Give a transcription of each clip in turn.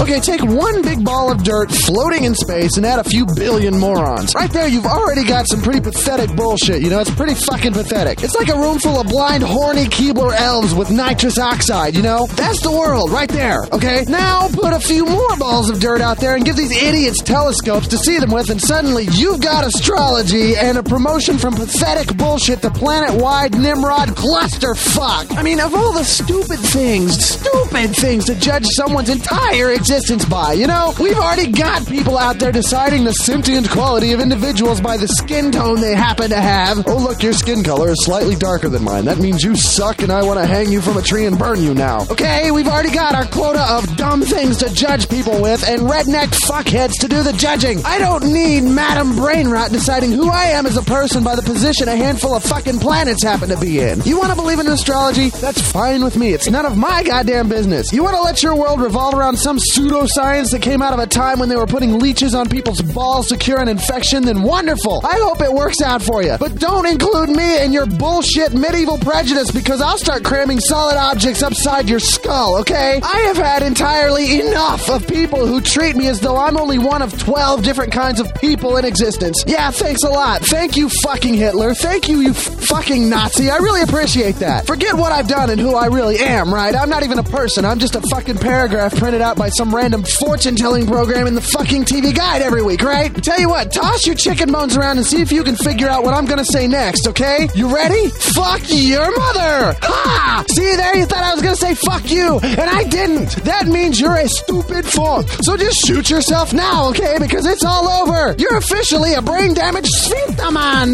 Okay, take one big ball of dirt floating in space and add a few billion morons. Right there, you've already got some pretty pathetic bullshit, you know? It's pretty fucking pathetic. It's like a room full of blind, horny Keebler elves with nitrous oxide, you know? That's the world, right there, okay? Now put a few more balls of dirt out there and give these idiots telescopes to see them with, and suddenly you've got astrology and a promotion from pathetic bullshit to planet-wide Nimrod clusterfuck. I mean, of all the stupid things to judge someone's entire existence by, you know? We've already got people out there deciding the sentient quality of individuals by the skin tone they happen to have. Oh, look, your skin color is slightly darker than mine. That means you suck and I want to hang you from a tree and burn you now. Okay, we've already got our quota of dumb things to judge people with and redneck fuckheads to do the judging. I don't need Madam Brainrot deciding who I am as a person by the position a handful of fucking planets happen to be in. You want to believe in astrology? That's fine with me. It's none of my goddamn business. You want to let your world revolve around some pseudoscience that came out of a time when they were putting leeches on people's balls to cure an infection? Then wonderful. I hope it works out for you. But don't include me in your bullshit medieval prejudice, because I'll start cramming solid objects upside your skull, okay? I have had entirely enough of people who treat me as though I'm only one of 12 different kinds of people in existence. Yeah, thanks a lot. Thank you, fucking Hitler. Thank you, you fucking Nazi. I really appreciate that. Forget what I've done and who I really am, right? I'm not even a person. I'm just a fucking paragraph printed out by some random fortune-telling program in the fucking TV Guide every week, right? Tell you what, toss your chicken bones around and see if you can figure out what I'm gonna say next, okay? You ready? Fuck your mother! Ha! See there? You thought I was gonna say fuck you, and I didn't. That means you're a stupid fuck. So just shoot yourself now, okay? Because it's all over. You're officially a brain-damaged sphincter man.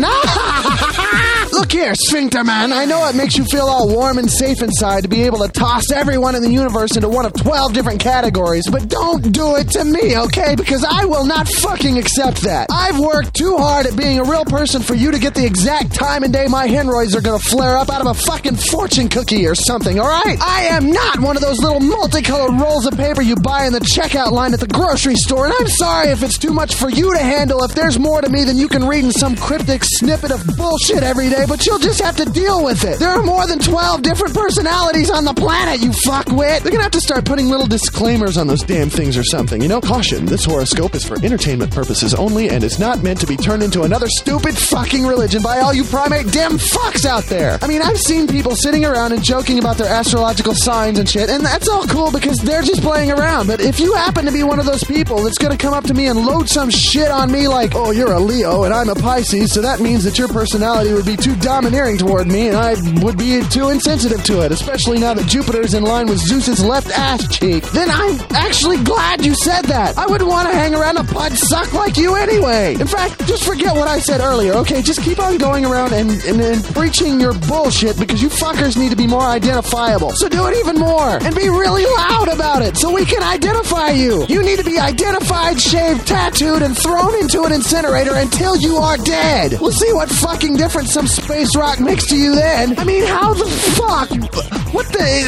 Look here, sphincter man. I know it makes you feel all warm and safe inside to be able to toss everyone in the universe into one of 12 different categories, but don't do it to me, okay? Because I will not fucking accept that. I've worked too hard at being a real person for you to get the exact time and day my hemorrhoids are gonna flare up out of a fucking fortune cookie or something, alright? I am not one of those little multicolored rolls of paper you buy in the checkout line at the grocery store, and I'm sorry if it's too much for you to handle if there's more to me than you can read in some cryptic snippet of bullshit every day, but you'll just have to deal with it. There are more than 12 different personalities on the planet, you fuckwit. They're gonna have to start putting little disclaimers on those damn things or something, you know? Caution, this horoscope is for entertainment purposes only and is not meant to be turned into another stupid fucking religion by all you primate damn fucks out there. I mean, I've seen people sitting around and joking about their astrological signs and shit, and that's all cool because they're just playing around. But if you happen to be one of those people that's gonna come up to me and load some shit on me like, oh, you're a Leo and I'm a Pisces, so that means that your personality would be too domineering toward me and I would be too insensitive to it, especially now that Jupiter's in line with Zeus's left ass cheek, then I'm actually glad you said that. I wouldn't want to hang around a pud suck like you anyway. In fact, just forget what I said earlier, okay? Just keep on going around and preaching your bullshit because you fuckers need to be more identifiable. So do it even more and be really loud about it so we can identify you. You need to be identified, shaved, tattooed, and thrown into an incinerator until you are dead. We'll see what fucking difference some space rock makes to you then. I mean, how the fuck? What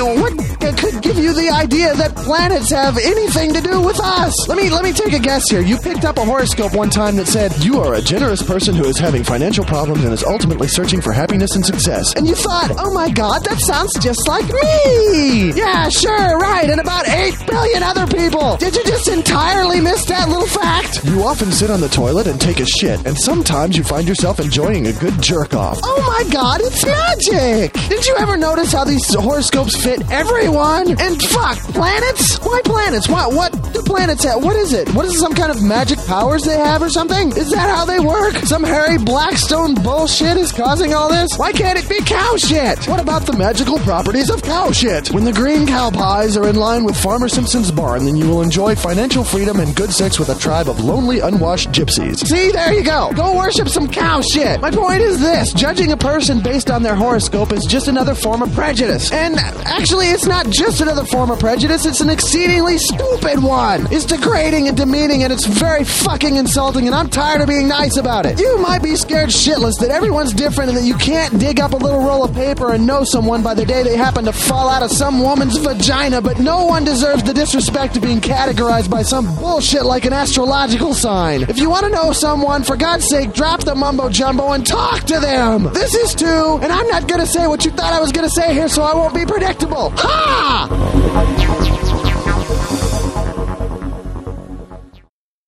could give you the idea that planets have anything to do with us? Let me take a guess here. You picked up a horoscope one time that said, you are a generous person who is having financial problems and is ultimately searching for happiness and success. And you thought, oh my god, that sounds just like me. Yeah, sure, right, and about 8 billion other people. Did you just entirely miss that little fact? You often sit on the toilet and take a shit, and sometimes you find yourself enjoying a good jerk-off. Oh my god, it's magic! Did you ever notice how these horoscopes fit everyone? And fuck, planets? Why planets? What do planets have? What is it? What is it, some kind of magic powers they have or something? Is that how they work? Some Harry Blackstone bullshit is causing all this? Why can't it be cow shit? What about the magical properties of cow shit? When the green cow pies are in line with Farmer Simpson's barn, then you will enjoy financial freedom and good sex with a tribe of lonely, unwashed gypsies. See, there you go. Go worship some cow shit. My point is this. Judging a person based on their horoscope is just another form of prejudice. And actually, it's not just another form of prejudice, it's an exceedingly stupid one. It's degrading and demeaning, and it's very fucking insulting, and I'm tired of being nice about it. You might be scared shitless that everyone's different and that you can't dig up a little roll of paper and know someone by the day they happen to fall out of some woman's vagina, but no one deserves the disrespect of being categorized by some bullshit like an astrological sign. If you want to know someone, for God's sake, drop the mumbo jumbo and talk to them. This is too, and I'm not gonna say what you thought I was gonna say here, so I won't be predictable. Ha!